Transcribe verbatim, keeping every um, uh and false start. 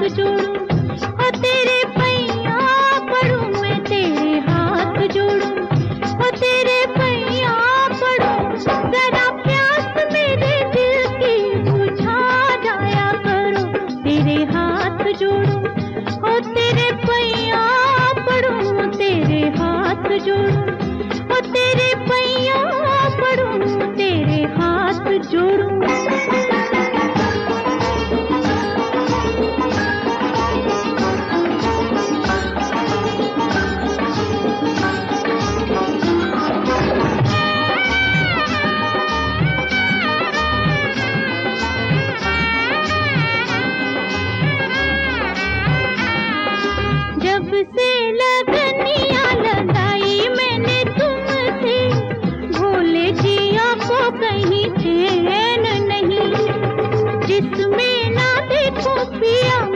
जोड़ूं, ओ तेरे पैया पड़ूं, मैं तेरे हाथ जोड़ूं, ओ तेरे पैया पड़ूं। जरा प्यास मेरे दिल की बुझा जाया करो, तेरे हाथ जोड़ूं, ओ तेरे पैया पड़ूं, तेरे हाथ जोड़ूं, ओ तेरे पैया पड़ूं, तेरे हाथ जोड़ूं। जब से लगनिया लगाई मैंने तुमसे, भोले जिया को कहीं चैन नहीं, जिसमें ना देखो पिया